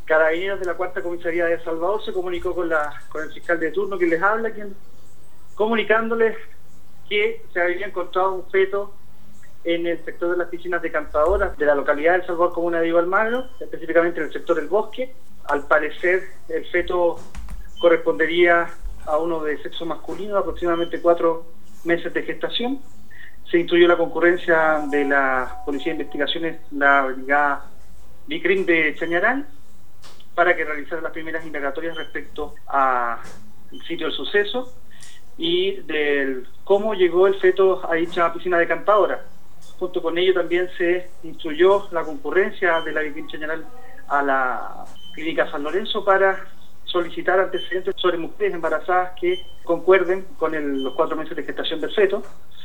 Carabineros de la Cuarta Comisaría de El Salvador se comunicó con el fiscal de turno que les habla, comunicándoles que se había encontrado un feto en el sector de las piscinas decantadoras de la localidad de El Salvador, comuna de Diego Almagro, específicamente en el sector del Bosque. Al parecer, el feto correspondería a uno de sexo masculino, aproximadamente 4 meses de gestación. Se instruyó la concurrencia de la Policía de Investigaciones, la Brigada BICRIM de Chañaral, para que realizara las primeras indagatorias respecto al sitio del suceso y del cómo llegó el feto a dicha piscina decantadora. Junto con ello también se instruyó la concurrencia de la BICRIM Chañaral a la Clínica San Lorenzo para solicitar antecedentes sobre mujeres embarazadas que concuerden con los 4 meses de gestación del feto.